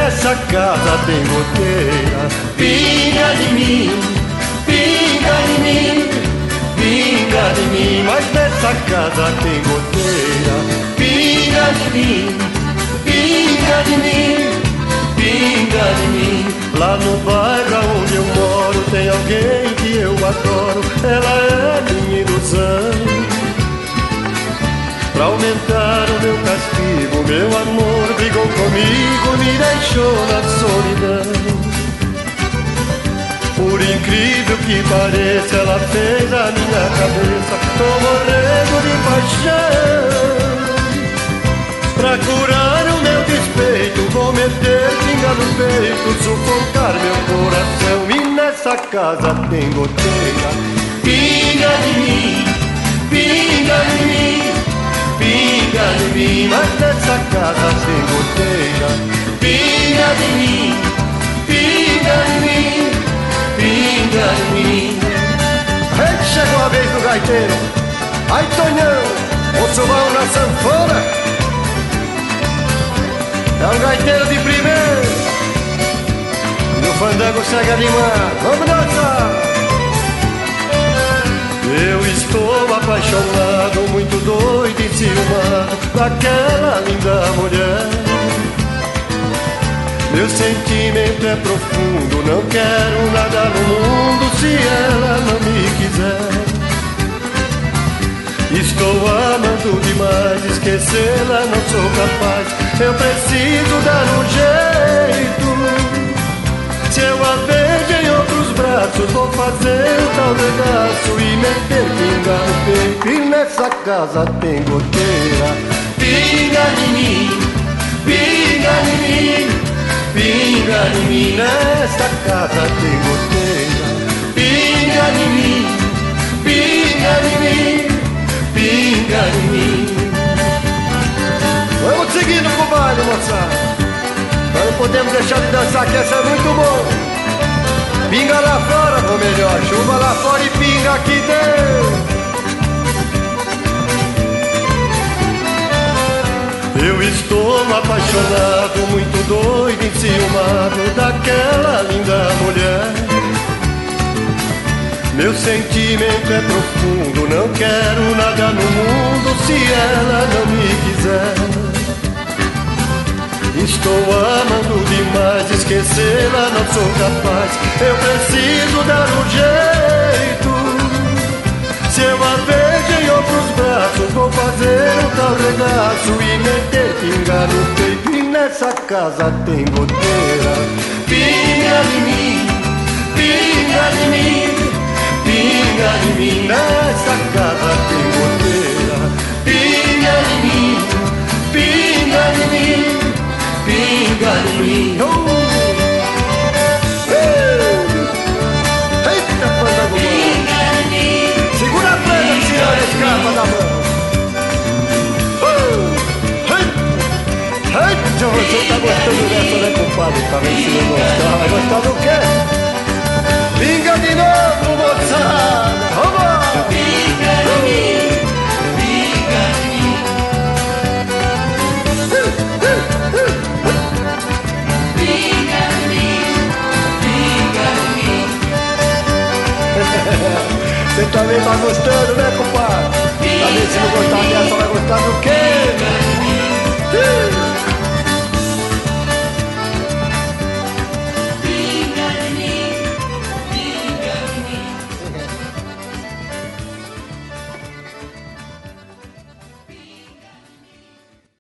nessa casa tem goteira. Pinga de mim, pinga de mim, pinga de mim. Mas nessa casa tem goteira. Pinga de mim, pinga de mim, pinga de mim. Lá no bairro onde eu moro tem alguém que eu adoro. Ela é minha ilusão. Pra aumentar o meu castigo, meu amor brigou comigo, me deixou na solidão. Por incrível que pareça, ela fez a minha cabeça. Tô morrendo de paixão. Pra curar o meu despeito, vou meter pinga no peito, sufocar meu coração. E nessa casa tem goteira. Pinga de mim, pinga de mim, pinga de mim. Mas nessa casa tem goteira. Pinga de mim, pinga de mim, pinga de mim. Aí chegou a vez do gaiteiro. Ai, Tonhão, o subão na sanfona. É um gaiteiro de primeiro. E o fandango segue animado. Vamos dançar. Eu estou apaixonado, muito doido e enciumado daquela linda mulher. Meu sentimento é profundo, não quero nada no mundo se ela não me quiser. Estou amando demais, esquecê-la não sou capaz. Eu preciso dar um jeito. Se eu a vejo em outros braços, vou fazer o tal regaço e meter pinga no peito. E nessa casa tem goteira. Pinga de mim, pinga de mim, pinga de mim. Nessa casa tem goteira. Pinga de mim, pinga de mim, pinga de mim. Vamos seguindo com o baile, moçada. Nós não podemos deixar de dançar, que essa é muito bom. Pinga lá fora, ou melhor, chuva lá fora e pinga aqui dentro. Eu estou apaixonado, muito doido, enciumado daquela linda mulher. Meu sentimento é profundo, não quero nada no mundo se ela não me quiser. Estou amando demais, esquecê-la não sou capaz. Eu preciso dar um jeito. Se eu a vejo em outros braços, vou fazer um tal regaço e meter pinga no peito. E nessa casa tem goteira. Pinga de mim, pinga de mim, pinga de mim. Nessa casa tem goteira. Pinga de mim, pinga de mim, pinga de mim. Eita, fandango bom. Segura a prenda, tira a escapa da mão. Eita, você tá gostando dessa, né, compadre? Tá vendo se não gostar? Vai gostar do quê? Pinga de novo, moçada. Vamos! Pinga de mim, pinga de mim. Pinga de mim, pinga de mim. Você também tá gostando, né, compadre? Tá vendo se não gostar dessa, vai gostar do quê?